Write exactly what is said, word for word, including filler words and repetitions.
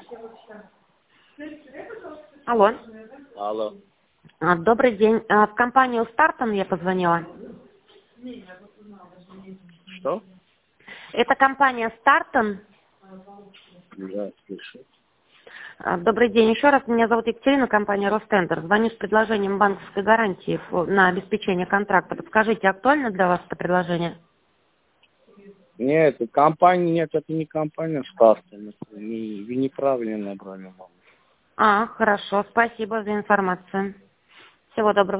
Алло. Алло. А, Добрый день. А, В компанию «Стартон» я позвонила. Что? Это компания «Стартон». Да, слышу. А, Добрый день еще раз. Меня зовут Екатерина, компания «Ростендер». Звоню с предложением банковской гарантии ф- на обеспечение контракта. Подскажите, актуально для вас это предложение? Нет, это компания, нет, это не компания Стартон. Это не, вы неправильно набрали, мама. А, хорошо. Спасибо за информацию. Всего доброго.